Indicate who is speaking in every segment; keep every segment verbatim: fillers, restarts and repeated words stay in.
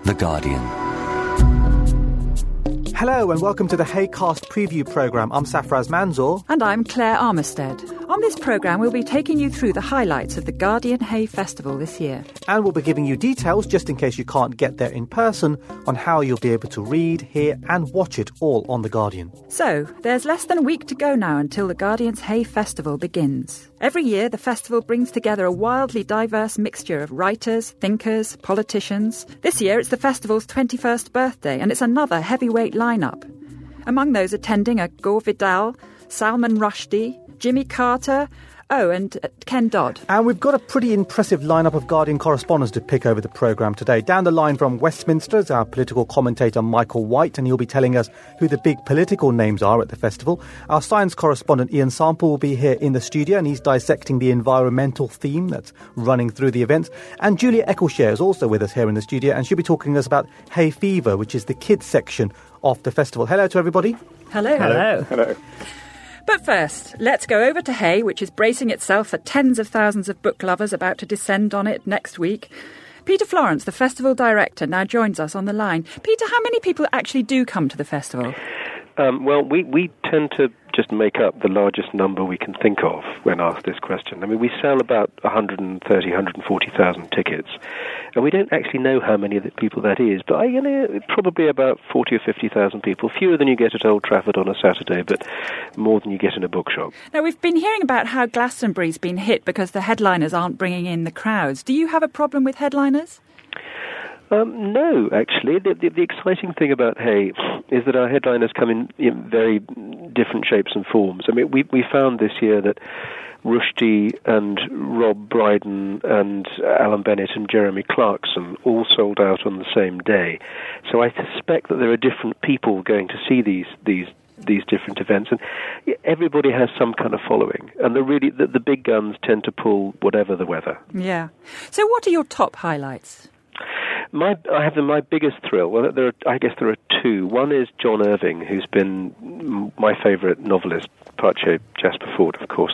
Speaker 1: The Guardian.
Speaker 2: Hello and welcome to the Haycast preview programme. I'm Safraz Manzoor.
Speaker 3: And I'm Claire Armistead. On this programme, we'll be taking you through the highlights of the Guardian Hay Festival this year.
Speaker 2: And we'll be giving you details, just in case you can't get there in person, on how you'll be able to read, hear and watch it all on The Guardian.
Speaker 3: So, there's less than a week to go now until the Guardian's Hay Festival begins. Every year, the festival brings together a wildly diverse mixture of writers, thinkers, politicians. This year, it's the festival's twenty-first birthday, and it's another heavyweight lineup. Among those attending are Gore Vidal, Salman Rushdie, Jimmy Carter, oh, and uh, Ken Dodd.
Speaker 2: And we've got a pretty impressive lineup of Guardian correspondents to pick over the programme today. Down the line from Westminster is our political commentator Michael White, and he'll be telling us who the big political names are at the festival. Our science correspondent Ian Sample will be here in the studio, and he's dissecting the environmental theme that's running through the events. And Julia Eccleshare is also with us here in the studio, and she'll be talking to us about Hay Fever, which is the kids section of the festival. Hello to everybody.
Speaker 3: Hello.
Speaker 4: Hello. Hello.
Speaker 3: But first, let's go over to Hay, which is bracing itself for tens of thousands of book lovers about to descend on it next week. Peter Florence, the festival director, now joins us on the line. Peter, how many people actually do come to the festival?
Speaker 4: Um, well, we, we tend to just make up the largest number we can think of when asked this question. I mean, we sell about one hundred thirty, one hundred forty thousand tickets, and we don't actually know how many of the people that is, but I, you know, probably about forty or fifty thousand people, fewer than you get at Old Trafford on a Saturday, but more than you get in a bookshop.
Speaker 3: Now, we've been hearing about how Glastonbury's been hit because the headliners aren't bringing in the crowds. Do you have a problem with headliners?
Speaker 4: Um, no, actually. The, the, the exciting thing about Hay is that our headliners come in, in very different shapes and forms. I mean, we, we found this year that Rushdie and Rob Brydon and Alan Bennett and Jeremy Clarkson all sold out on the same day. So I suspect that there are different people going to see these these these different events, and everybody has some kind of following. And the really the, the big guns tend to pull whatever the weather.
Speaker 3: Yeah. So what are your top highlights?
Speaker 4: My, I have the, my biggest thrill. Well, there are, I guess there are two. One is John Irving, who's been my favourite novelist, Pache Jasper Fforde, of course,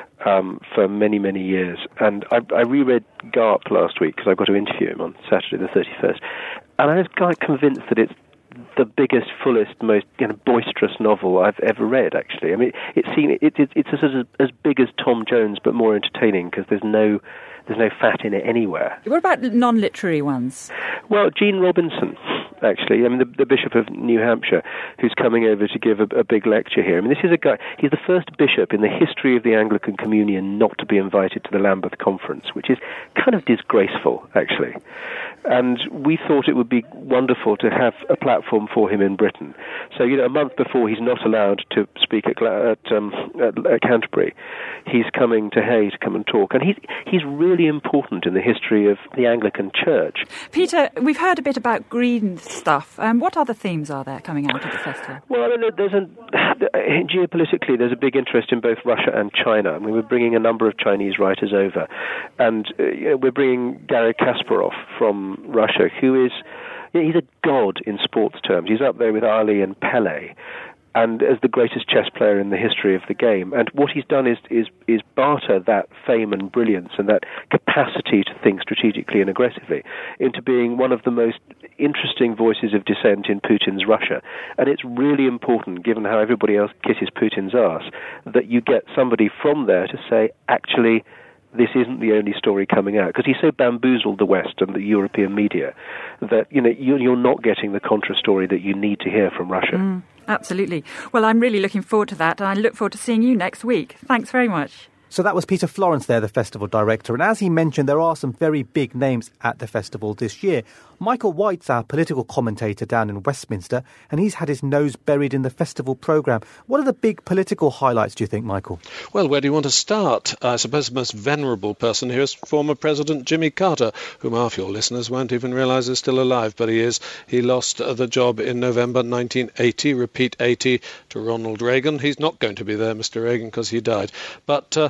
Speaker 4: um, for many, many years. And I, I reread Garp last week because I got to interview him on Saturday the thirty-first. And I was kind of convinced that it's the biggest, fullest, most you know, boisterous novel I've ever read, actually. I mean, it, it seemed, it, it, it's as, as big as Tom Jones, but more entertaining because there's no... There's no fat in it anywhere.
Speaker 3: What about non-literary ones?
Speaker 4: Well, Gene Robinson, actually, I mean, the, the Bishop of New Hampshire, who's coming over to give a, a big lecture here. I mean, this is a guy, he's the first bishop in the history of the Anglican Communion not to be invited to the Lambeth Conference, which is kind of disgraceful, actually. And we thought it would be wonderful to have a platform for him in Britain. So, you know, a month before he's not allowed to speak at, at, um, at, at Canterbury, he's coming to Hay to come and talk. And he's, he's really important in the history of the Anglican Church.
Speaker 3: Peter, we've heard a bit about green stuff. Um, what other themes are there coming out of the festival?
Speaker 4: Well, I mean, there's a, geopolitically, there's a big interest in both Russia and China. I mean, we're bringing a number of Chinese writers over. And uh, you know, we're bringing Garry Kasparov from Russia, who is, you know, he's a god in sports terms. He's up there with Ali and Pele, and as the greatest chess player in the history of the game. And what he's done is is is barter that fame and brilliance and that capacity to think strategically and aggressively into being one of the most interesting voices of dissent in Putin's Russia. And it's really important, given how everybody else kisses Putin's arse, that you get somebody from there to say, actually, this isn't the only story coming out, because he's so bamboozled the West and the European media that, you know, you're not getting the contra story that you need to hear from Russia.
Speaker 3: Mm, absolutely. Well, I'm really looking forward to that, and I look forward to seeing you next week. Thanks very much.
Speaker 2: So that was Peter Florence there, the festival director. And as he mentioned, there are some very big names at the festival this year. Michael White's our political commentator down in Westminster, and he's had his nose buried in the festival programme. What are the big political highlights, do you think, Michael?
Speaker 5: Well, where do you want to start? I suppose the most venerable person here is former President Jimmy Carter, whom half your listeners won't even realise is still alive, but he is. He lost the job in November nineteen eighty, repeat eighty, to Ronald Reagan. He's not going to be there, Mister Reagan, because he died. But uh,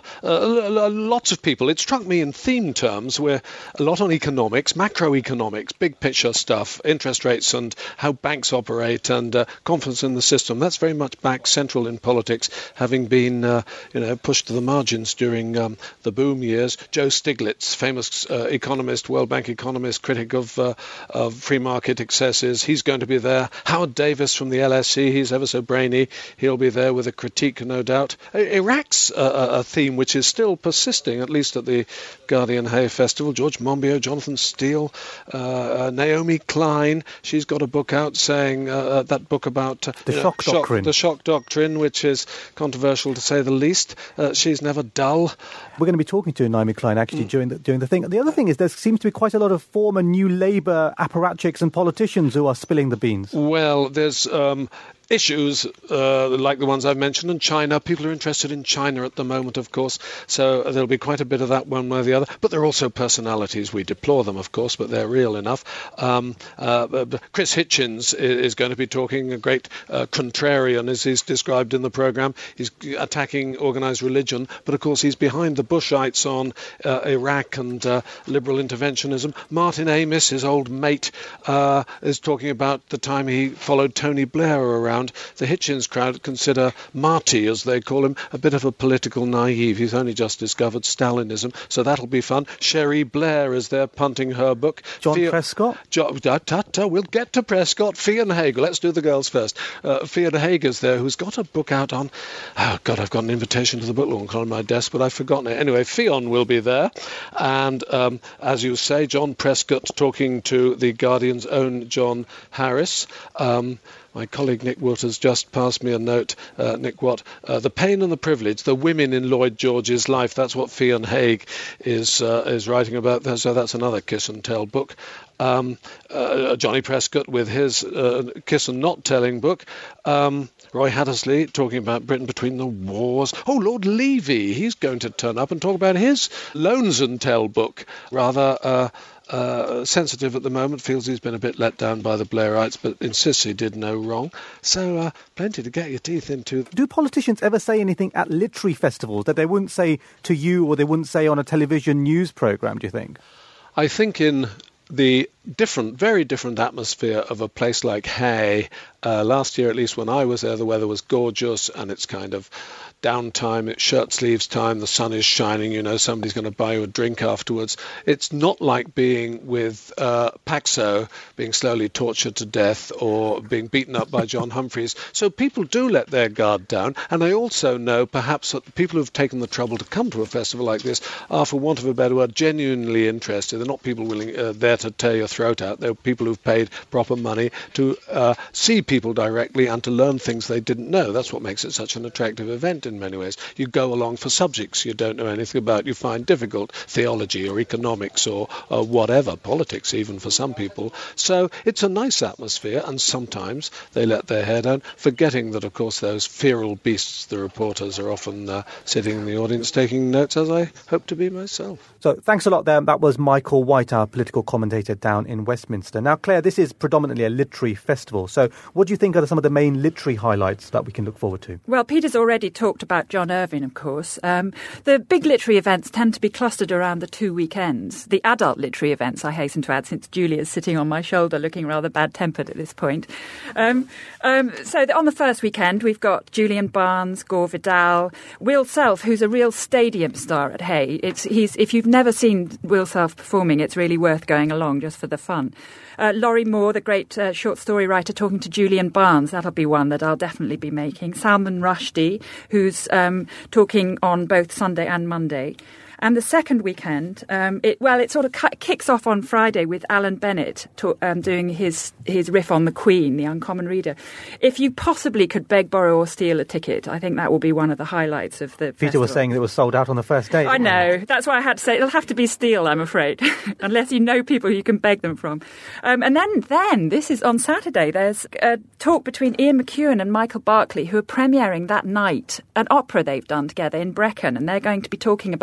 Speaker 5: uh, lots of people. It struck me in theme terms, we're a lot on economics, macroeconomics, big picture stuff, interest rates and how banks operate and uh, confidence in the system. That's very much back central in politics, having been uh, you know, pushed to the margins during um, the boom years. Joe Stiglitz, famous uh, economist, World Bank economist, critic of, uh, of free market excesses, he's going to be there. Howard Davis from the L S E, he's ever so brainy. He'll be there with a critique, no doubt. Iraq's uh, a theme which is still persisting, at least at the Guardian Hay Festival. George Monbiot, Jonathan Steele, uh, uh, Naomi Klein, she's got a book out saying uh, that book about uh,
Speaker 2: the shock
Speaker 5: know,
Speaker 2: doctrine.
Speaker 5: Shock, the shock doctrine, which is controversial to say the least. Uh, she's never dull.
Speaker 2: We're going to be talking to Naomi Klein actually mm. during the during the thing. The other thing is there seems to be quite a lot of former New Labour apparatchiks and politicians who are spilling the beans.
Speaker 5: Well, there's um, issues uh, like the ones I've mentioned in China. People are interested in China at the moment, of course, so there'll be quite a bit of that one way or the other. But there are also personalities. We deplore them, of course, but they're real enough. Um, uh, Chris Hitchens is going to be talking, a great uh, contrarian, as he's described in the programme. He's attacking organised religion, but of course he's behind the Bushites on uh, Iraq and uh, liberal interventionism. Martin Amis, his old mate, uh, is talking about the time he followed Tony Blair around. The Hitchens crowd consider Marty, as they call him, a bit of a political naive. He's only just discovered Stalinism, so that'll be fun. Cherie Blair is there punting her book.
Speaker 2: John
Speaker 5: Fia-
Speaker 2: Prescott?
Speaker 5: Jo- da, da, da, we'll get to Prescott. Fionn Hager. Let's do the girls first. Uh, Fionn Hager's there, who's got a book out on... Oh, God, I've got an invitation to the book launch on my desk, but I've forgotten it. Anyway, Fionn will be there. And, um, as you say, John Prescott talking to the Guardian's own John Harris. Um, My colleague Nick Watt has just passed me a note. Uh, Nick Watt, uh, the pain and the privilege, the women in Lloyd George's life. That's what Fionn Haig is uh, is writing about. So that's another kiss and tell book. Um, uh, Johnny Prescott with his uh, kiss and not telling book. Um, Roy Hattersley talking about Britain between the wars. Oh, Lord Levy, he's going to turn up and talk about his Loans and Tell book. Rather uh, uh, sensitive at the moment, feels he's been a bit let down by the Blairites, but insists he did no wrong. So uh, plenty to get your teeth into.
Speaker 2: Do politicians ever say anything at literary festivals that they wouldn't say to you or they wouldn't say on a television news programme, do you think?
Speaker 5: I think in the different, very different atmosphere of a place like Hay. Uh, last year, at least when I was there, the weather was gorgeous and it's kind of downtime, it's shirt sleeves time, the sun is shining, you know, somebody's going to buy you a drink afterwards. It's not like being with uh, Paxo, being slowly tortured to death or being beaten up by John Humphreys. So people do let their guard down. And I also know perhaps that the people who've taken the trouble to come to a festival like this are, for want of a better word, genuinely interested. They're not people willing uh, there to tear your throat out. They're people who've paid proper money to uh, see people directly and to learn things they didn't know. That's what makes it such an attractive event in many ways. You go along for subjects you don't know anything about, you find difficult, theology or economics or uh, whatever, politics even for some people. So it's a nice atmosphere, and sometimes they let their hair down, forgetting that, of course, those feral beasts, the reporters, are often uh, sitting in the audience taking notes, as I hope to be myself.
Speaker 2: So thanks a lot there. That was Michael White, our political commentator down in Westminster. Now, Claire, this is predominantly a literary festival. So what do you think are some of the main literary highlights that we can look forward to?
Speaker 3: Well, Peter's already talked about John Irving, of course. Um, the big literary events tend to be clustered around the two weekends. The adult literary events, I hasten to add, since Julia's sitting on my shoulder looking rather bad-tempered at this point. Um, um, so the, on the first weekend, we've got Julian Barnes, Gore Vidal, Will Self, who's a real stadium star at Hay. It's, he's, if you've never seen Will Self performing, it's really worth going along just for the fun. Uh, Laurie Moore, the great uh, short story writer, talking to Julian Barnes. That'll be one that I'll definitely be making. Salman Rushdie, who's um, talking on both Sunday and Monday. And the second weekend, um, it, well, it sort of cu- kicks off on Friday with Alan Bennett to, um, doing his, his riff on the Queen, the Uncommon Reader. If you possibly could beg, borrow or steal a ticket, I think that will be one of the highlights of the
Speaker 2: Peter
Speaker 3: festival.
Speaker 2: was saying it was sold out on the first day.
Speaker 3: I know. That's why I had to say it'll have to be steal, I'm afraid, unless you know people you can beg them from. Um, and then, then, this is on Saturday, there's a talk between Ian McEwan and Michael Barclay, who are premiering that night an opera they've done together in Brecon, and they're going to be talking about their collaboration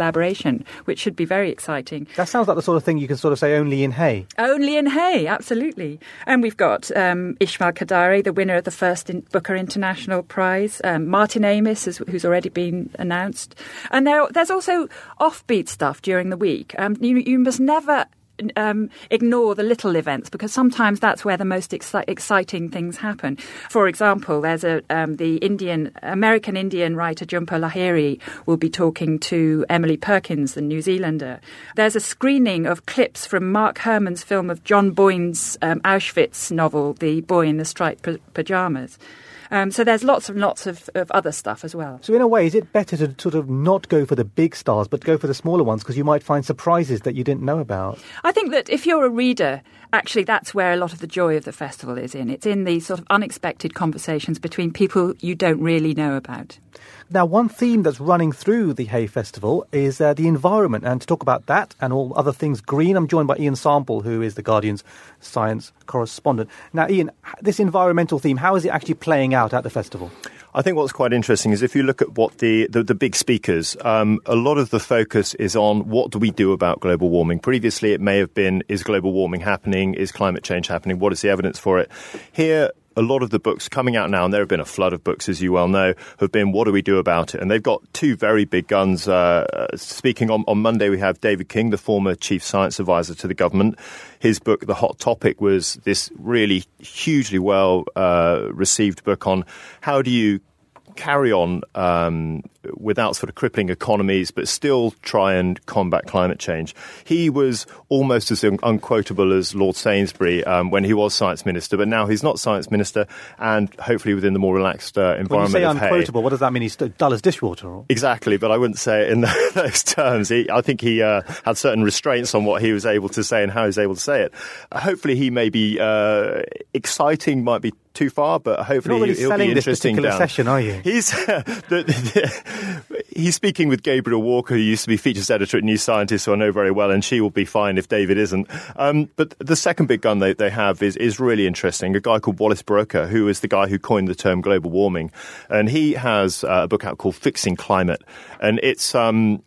Speaker 3: collaboration, which should be very exciting.
Speaker 2: That sounds like the sort of thing you can sort of say only in Hay.
Speaker 3: Only in Hay, absolutely. And we've got um, Ismail Kadari, the winner of the first in Booker International Prize, um, Martin Amis, who's already been announced. And there, there's also offbeat stuff during the week. Um, you, you must never Um, ignore the little events, because sometimes that's where the most exci- exciting things happen. For example, there's a um, the Indian American Indian writer Jhumpa Lahiri will be talking to Emily Perkins, the New Zealander. There's a screening of clips from Mark Herman's film of John Boyne's um, Auschwitz novel, The Boy in the Striped P- Pyjamas. Um, so there's lots and lots of, of other stuff as well.
Speaker 2: So in a way, is it better to sort of not go for the big stars, but go for the smaller ones, because you might find surprises that you didn't know about?
Speaker 3: I think that if you're a reader, actually that's where a lot of the joy of the festival is in. It's in these sort of unexpected conversations between people you don't really know about.
Speaker 2: Now, one theme that's running through the Hay Festival is uh, the environment. And to talk about that and all other things green, I'm joined by Ian Sample, who is The Guardian's science correspondent. Now, Ian, this environmental theme, how is it actually playing out at the festival?
Speaker 1: I think what's quite interesting is if you look at what the, the, the big speakers, um, a lot of the focus is on what do we do about global warming. Previously, it may have been, is global warming happening? Is climate change happening? What is the evidence for it? Here, a lot of the books coming out now, and there have been a flood of books, as you well know, have been, what do we do about it? And they've got two very big guns. Uh, speaking on, on Monday, we have David King, the former chief science advisor to the government. His book, The Hot Topic, was this really hugely well uh, received book on how do you carry on um, without sort of crippling economies, but still try and combat climate change. He was almost as un- unquotable as Lord Sainsbury um, when he was science minister, but now he's not science minister, and hopefully within the more relaxed uh, environment
Speaker 2: When you say
Speaker 1: of
Speaker 2: unquotable,
Speaker 1: Hay.
Speaker 2: What does that mean? He's dull as dishwater? Or?
Speaker 1: Exactly, but I wouldn't say it in those terms. He, I think he uh, had certain restraints on what he was able to say and how he was able to say it. Uh, hopefully he may be uh, exciting, might be too far, but hopefully
Speaker 2: You're not really
Speaker 1: he'll
Speaker 2: selling
Speaker 1: be
Speaker 2: this
Speaker 1: interesting
Speaker 2: particular
Speaker 1: down.
Speaker 2: session, are you?
Speaker 1: He's uh, the, the, he's speaking with Gabriel Walker, who used to be features editor at New Scientist, who I know very well, and she will be fine if David isn't. Um, but the second big gun they, they have is, is really interesting. A guy called Wallace Broecker, who is the guy who coined the term global warming, and he has uh, a book out called Fixing Climate, and it's um,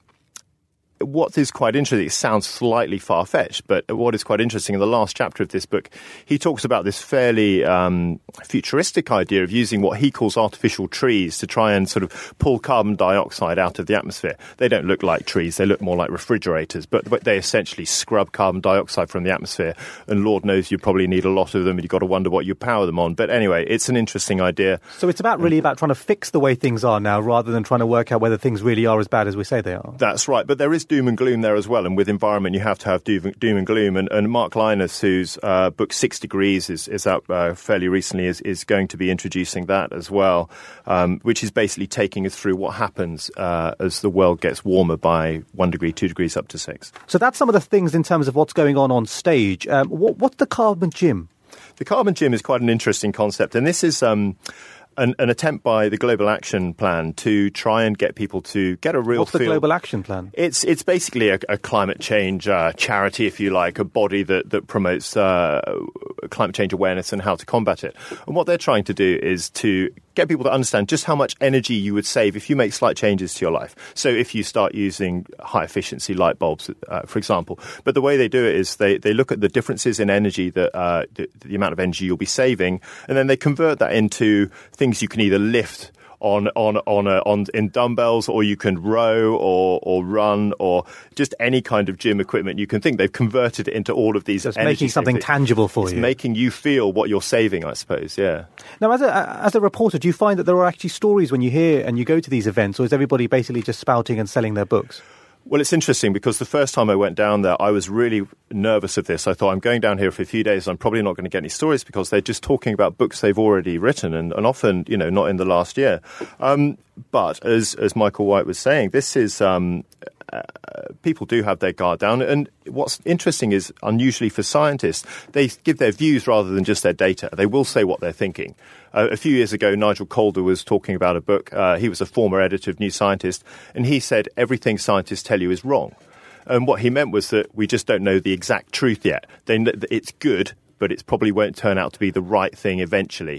Speaker 1: what is quite interesting, it sounds slightly far-fetched, but what is quite interesting, in the last chapter of this book, he talks about this fairly um, futuristic idea of using what he calls artificial trees to try and sort of pull carbon dioxide out of the atmosphere. They don't look like trees, they look more like refrigerators, but, but they essentially scrub carbon dioxide from the atmosphere, and Lord knows you probably need a lot of them, and you've got to wonder what you power them on. But anyway, it's an interesting idea.
Speaker 2: So it's about really about trying to fix the way things are now, rather than trying to work out whether things really are as bad as we say they are.
Speaker 1: That's right, but there is doom and gloom there as well, and with environment you have to have doom, doom and gloom, and, and Mark Linus, whose uh, book Six Degrees is, is out uh, fairly recently, is, is going to be introducing that as well, um, which is basically taking us through what happens uh, as the world gets warmer by one degree, two degrees, up to six.
Speaker 2: So that's some of the things in terms of what's going on on stage. Um, what, what's the Carbon Gym?
Speaker 1: The Carbon Gym is quite an interesting concept, and this is um, an, an attempt by the Global Action Plan to try and get people to get a real
Speaker 2: What's
Speaker 1: feel.
Speaker 2: the Global Action Plan?
Speaker 1: It's it's basically a, a climate change uh, charity, if you like, a body that, that promotes uh, climate change awareness and how to combat it. And what they're trying to do is to get people to understand just how much energy you would save if you make slight changes to your life. So if you start using high-efficiency light bulbs, uh, for example. But the way they do it is they, they look at the differences in energy, that uh, the, the amount of energy you'll be saving, and then they convert that into things you can either lift on on on, a, on in dumbbells, or you can row or or run, or just any kind of gym equipment you can think. They've converted it into all of these.
Speaker 2: So it's
Speaker 1: energy
Speaker 2: making something
Speaker 1: things.
Speaker 2: tangible for
Speaker 1: it's
Speaker 2: you.
Speaker 1: It's making you feel what you're saving, I suppose. Yeah.
Speaker 2: Now, as a as a reporter, do you find that there are actually stories when you hear and you go to these events, or is everybody basically just spouting and selling their books?
Speaker 1: Well, it's interesting because the first time I went down there, I was really nervous of this. I thought, I'm going down here for a few days. I'm probably not going to get any stories because they're just talking about books they've already written, and, and often, you know, not in the last year. Um, but as as Michael White was saying, this is um, uh, people do have their guard down. And what's interesting is, unusually for scientists, they give their views rather than just their data. They will say what they're thinking. Uh, a few years ago, Nigel Calder was talking about a book. Uh, he was a former editor of New Scientist, and he said everything scientists tell you is wrong. And what he meant was that we just don't know the exact truth yet. They, it's good, but it probably won't turn out to be the right thing eventually.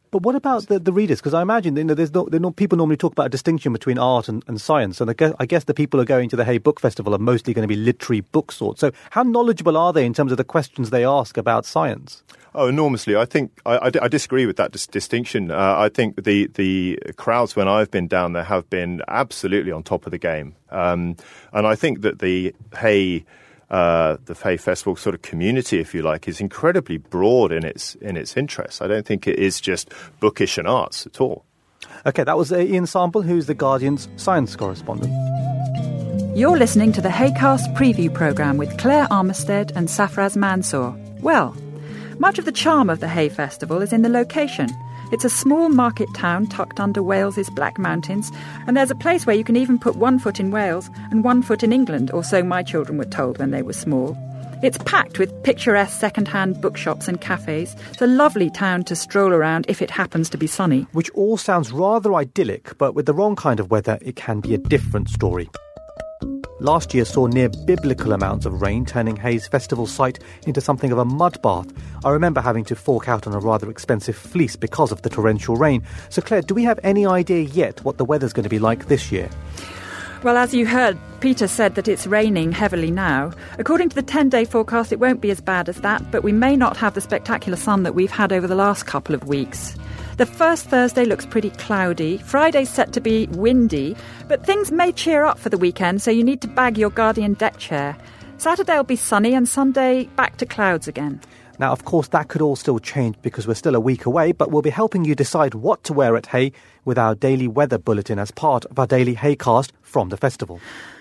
Speaker 2: But what about the, the readers? Because I imagine you know, there's no, no, people normally talk about a distinction between art and, and science, and I guess, I guess the people who are going to the Hay Book Festival are mostly going to be literary book sorts. So how knowledgeable are they in terms of the questions they ask about science?
Speaker 1: Oh, enormously. I think I, I, I disagree with that dis- distinction. Uh, I think the, the crowds when I've been down there have been absolutely on top of the game. Um, and I think that the Hay... Uh, the Hay Festival sort of community, if you like, is incredibly broad in its in its interests. I don't think it is just bookish and arts at all.
Speaker 2: OK, that was uh, Ian Sample, who's the Guardian's science correspondent.
Speaker 3: You're listening to the Haycast preview programme with Claire Armistead and Safraz Mansour. Well, much of the charm of the Hay Festival is in the location. It's a small market town tucked under Wales's Black Mountains, and there's a place where you can even put one foot in Wales and one foot in England, or so my children were told when they were small. It's packed with picturesque second-hand bookshops and cafes. It's a lovely town to stroll around if it happens to be sunny.
Speaker 2: Which all sounds rather idyllic, but with the wrong kind of weather, it can be a different story. Last year saw near biblical amounts of rain, turning Hay's festival site into something of a mud bath. I remember having to fork out on a rather expensive fleece because of the torrential rain. So, Claire, do we have any idea yet what the weather's going to be like this year?
Speaker 3: Well, as you heard, Peter said that it's raining heavily now. According to the ten-day forecast, it won't be as bad as that, but we may not have the spectacular sun that we've had over the last couple of weeks. The first Thursday looks pretty cloudy. Friday's set to be windy, but things may cheer up for the weekend, so you need to bag your Guardian deck chair. Saturday will be sunny and Sunday back to clouds again.
Speaker 2: Now, of course, that could all still change because we're still a week away, but we'll be helping you decide what to wear at Hay with our daily weather bulletin as part of our daily Haycast from the festival.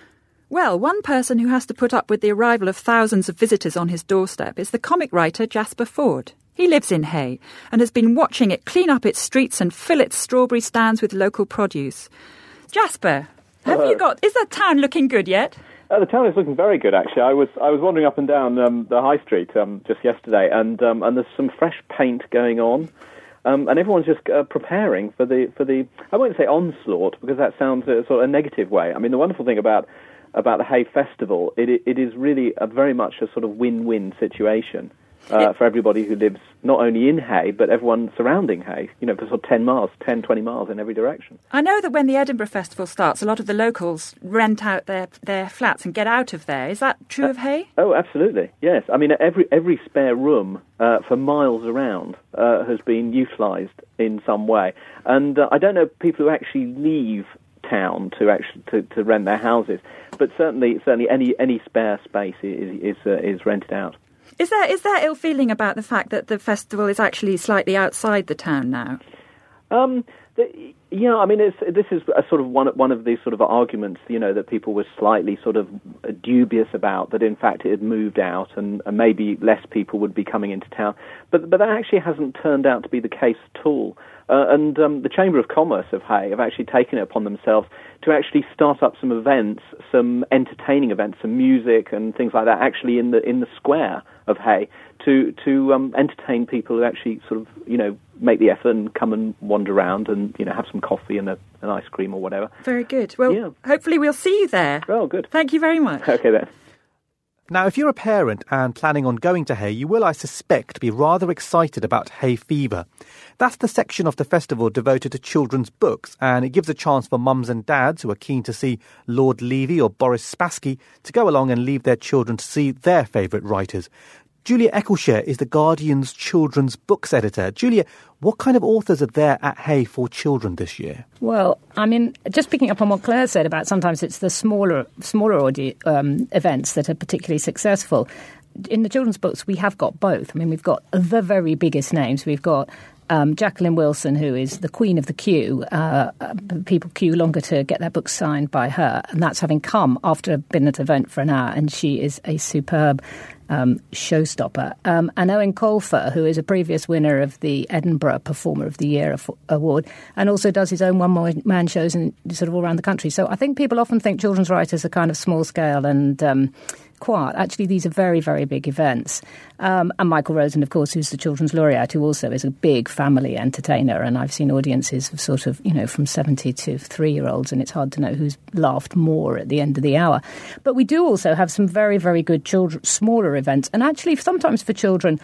Speaker 3: Well, one person who has to put up with the arrival of thousands of visitors on his doorstep is the comic writer Jasper Fforde. He lives in Hay and has been watching it clean up its streets and fill its strawberry stands with local produce. Jasper, have
Speaker 6: Hello.
Speaker 3: you got... Is that town looking good yet?
Speaker 6: Uh, the town is looking very good, actually. I was I was wandering up and down um, the high street um, just yesterday, and um, and there's some fresh paint going on, um, and everyone's just uh, preparing for the for the I won't say onslaught because that sounds uh, sort of a negative way. I mean, the wonderful thing about about the Hay Festival, it it is really a very much a sort of win-win situation. Uh, for everybody who lives not only in Hay, but everyone surrounding Hay, you know, for sort of ten miles, ten, twenty miles in every direction.
Speaker 3: I know that when the Edinburgh Festival starts, a lot of the locals rent out their, their flats and get out of there. Is that true uh, of Hay?
Speaker 6: Oh, absolutely, yes. I mean, every every spare room uh, for miles around uh, has been utilised in some way. And uh, I don't know people who actually leave town to actually to, to rent their houses, but certainly certainly any any spare space is is, uh, is rented out.
Speaker 3: Is there is there ill feeling about the fact that the festival is actually slightly outside the town now?
Speaker 6: Um, the, yeah, I mean, it's, this is a sort of one one of these sort of arguments, you know, that people were slightly sort of dubious about, that in fact it had moved out and, and maybe less people would be coming into town. But but that actually hasn't turned out to be the case at all. Uh, and um, the Chamber of Commerce of Hay have actually taken it upon themselves to actually start up some events, some entertaining events, some music and things like that, actually in the in the square of Hay, to to um, entertain people who actually sort of, you know, make the effort and come and wander around and, you know, have some coffee and a, an ice cream or whatever.
Speaker 3: Very good. Well, yeah. Hopefully we'll see you there.
Speaker 6: Oh, good.
Speaker 3: Thank you very much.
Speaker 6: Okay, then.
Speaker 2: Now, if you're a parent and planning on going to Hay, you will, I suspect, be rather excited about Hay Fever. That's the section of the festival devoted to children's books, and it gives a chance for mums and dads who are keen to see Lord Levy or Boris Spassky to go along and leave their children to see their favourite writers. Julia Eccleshare is the Guardian's children's books editor. Julia, what kind of authors are there at Hay for children this year?
Speaker 7: Well, I mean, just picking up on what Claire said about sometimes it's the smaller smaller audi- um, events that are particularly successful. In the children's books, we have got both. I mean, we've got the very biggest names. We've got um, Jacqueline Wilson, who is the queen of the queue. Uh, people queue longer to get their books signed by her, and that's having come after being at an event for an hour, and she is a superb Um, showstopper. Um, and Owen Colfer, who is a previous winner of the Edinburgh Performer of the Year award, and also does his own one-man shows in, sort of all around the country. So I think people often think children's writers are kind of small-scale and um, quiet. Actually, these are very, very big events. Um, and Michael Rosen, of course, who's the Children's Laureate, who also is a big family entertainer. And I've seen audiences of sort of, you know, from seventy to three-year-olds, and it's hard to know who's laughed more at the end of the hour. But we do also have some very, very good children, smaller events. And actually, sometimes for children,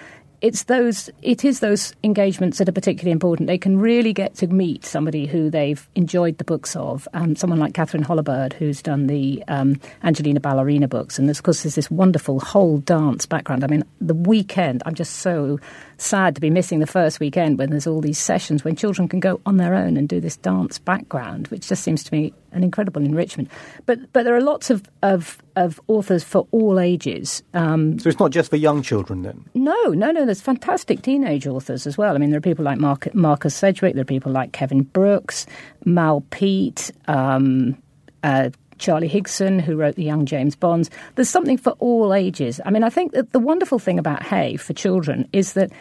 Speaker 7: it's those, it is those engagements that are particularly important. They can really get to meet somebody who they've enjoyed the books of. Um, someone like Catherine Hollibird, who's done the um, Angelina Ballerina books. And, of course, there's this wonderful whole dance background. I mean, the weekend, I'm just so sad to be missing the first weekend when there's all these sessions when children can go on their own and do this dance background, which just seems to me an incredible enrichment. But but there are lots of, of, of authors for all ages. Um,
Speaker 2: so it's not just for young children then?
Speaker 7: No, no, no. There's fantastic teenage authors as well. I mean, there are people like Mark, Marcus Sedgwick, there are people like Kevin Brooks, Mal Peet, um, uh, Charlie Higson, who wrote the Young James Bonds. There's something for all ages. I mean, I think that the wonderful thing about Hay for children is that,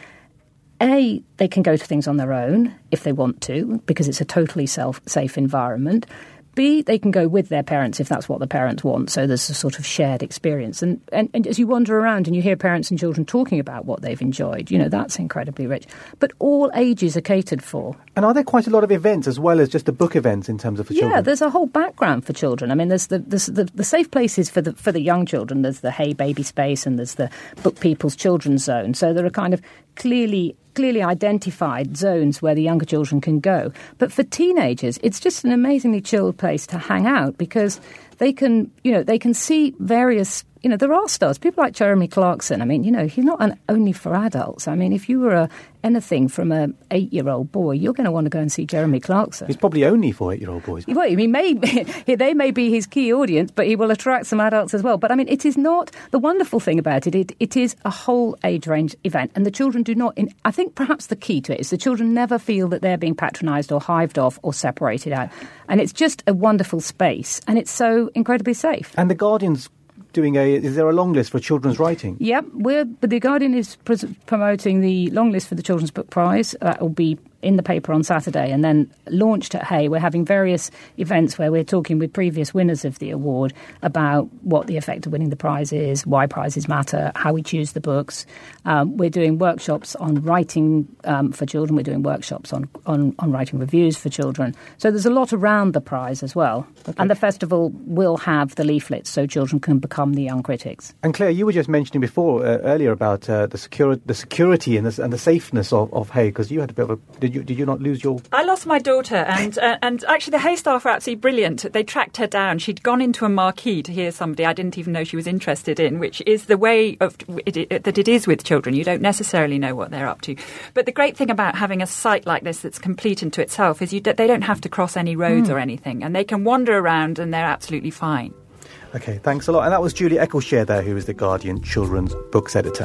Speaker 7: A, they can go to things on their own if they want to, because it's a totally self, safe environment. B, they can go with their parents if that's what the parents want, so there's a sort of shared experience. And, and, and as you wander around and you hear parents and children talking about what they've enjoyed, you know, that's incredibly rich. But all ages are catered for.
Speaker 2: And are there quite a lot of events as well as just the book events in terms of for
Speaker 7: yeah,
Speaker 2: children?
Speaker 7: Yeah, there's a whole background for children. I mean, there's the, there's the the safe places for the for the young children. There's the Hay Baby Space and there's the Book People's Children's Zone. So there are kind of clearly clearly identified zones where the younger children can go. But for teenagers, it's just an amazingly chilled place to hang out because they can, you know, they can see various, you know, there are stars. People like Jeremy Clarkson. I mean, you know, he's not an, only for adults. I mean, if you were a, anything from an eight-year-old boy, you're going to want to go and see Jeremy Clarkson.
Speaker 2: He's probably only for eight-year-old boys.
Speaker 7: Well, he may, they may be his key audience, but he will attract some adults as well. But, I mean, it is not, the wonderful thing about it, it, it is a whole age range event. And the children do not, in, I think perhaps the key to it is the children never feel that they're being patronised or hived off or separated out. And it's just a wonderful space. And it's so incredibly safe.
Speaker 2: And the Guardian's doing a, is there a long list for children's writing?
Speaker 7: Yep, we're, but the Guardian is pr- promoting the long list for the Children's Book Prize. That will be in the paper on Saturday and then launched at Hay. We're having various events where we're talking with previous winners of the award about what the effect of winning the prize is, why prizes matter, how we choose the books. Um, we're doing workshops on writing um, for children. We're doing workshops on, on, on writing reviews for children. So there's a lot around the prize as well. Okay. And the festival will have the leaflets so children can become the young critics.
Speaker 2: And Claire, you were just mentioning before, uh, earlier about uh, the, securi- the security and the, and the safeness of, of Hay, because you had a bit of a... Did you, did you not lose your...
Speaker 3: I lost my daughter, and uh, and actually the Hay staff were absolutely brilliant. They tracked her down. She'd gone into a marquee to hear somebody I didn't even know she was interested in, which is the way of it, it, that it is with children. You don't necessarily know what they're up to. But the great thing about having a site like this that's complete into itself is you d- they don't have to cross any roads mm. or anything, and they can wander around and they're absolutely fine.
Speaker 2: OK, thanks a lot. And that was Julie Eccleshare there, who is the Guardian Children's Books Editor.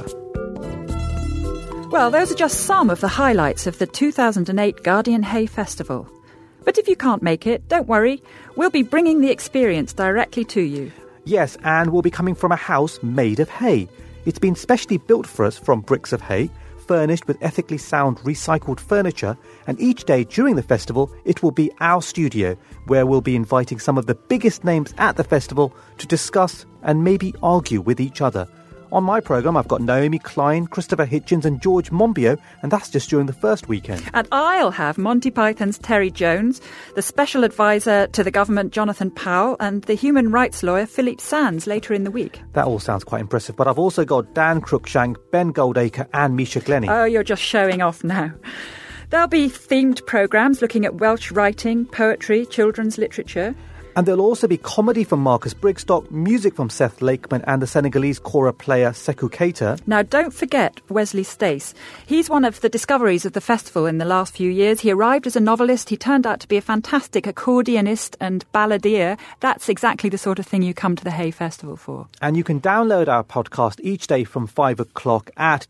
Speaker 3: Well, those are just some of the highlights of the two thousand eight Guardian Hay Festival. But if you can't make it, don't worry. We'll be bringing the experience directly to you.
Speaker 2: Yes, and we'll be coming from a house made of hay. It's been specially built for us from bricks of hay, furnished with ethically sound recycled furniture, and each day during the festival, it will be our studio, where we'll be inviting some of the biggest names at the festival to discuss and maybe argue with each other. On my programme, I've got Naomi Klein, Christopher Hitchens and George Monbiot, and that's just during the first weekend.
Speaker 3: And I'll have Monty Python's Terry Jones, the Special Advisor to the Government Jonathan Powell, and the human rights lawyer Philippe Sands later in the week.
Speaker 2: That all sounds quite impressive, but I've also got Dan Cruikshank, Ben Goldacre and Misha Glenny.
Speaker 3: Oh, you're just showing off now. There'll be themed programmes looking at Welsh writing, poetry, children's literature.
Speaker 2: And there'll also be comedy from Marcus Brigstock, music from Seth Lakeman and the Senegalese kora player Sekou Keita.
Speaker 3: Now, don't forget Wesley Stace. He's one of the discoveries of the festival in the last few years. He arrived as a novelist. He turned out to be a fantastic accordionist and balladeer. That's exactly the sort of thing you come to the Hay Festival for.
Speaker 2: And you can download our podcast each day from five o'clock at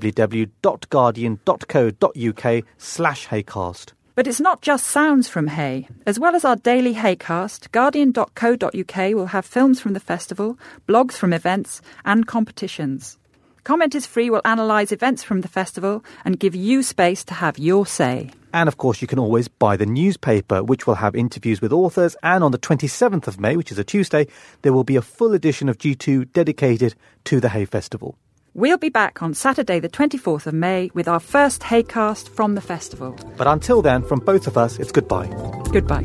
Speaker 2: www.guardian.co.uk slash haycast.
Speaker 3: But it's not just sounds from Hay. As well as our daily Haycast, guardian dot co dot uk will have films from the festival, blogs from events and competitions. Comment is Free will analyse events from the festival and give you space to have your say.
Speaker 2: And of course you can always buy the newspaper, which will have interviews with authors, and on the twenty-seventh of May, which is a Tuesday, there will be a full edition of G two dedicated to the Hay Festival.
Speaker 3: We'll be back on Saturday the twenty-fourth of May with our first Haycast from the festival.
Speaker 2: But until then, from both of us, it's goodbye.
Speaker 3: Goodbye.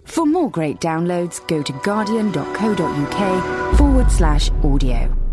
Speaker 8: For more great downloads, go to guardian.co.uk forward slash audio.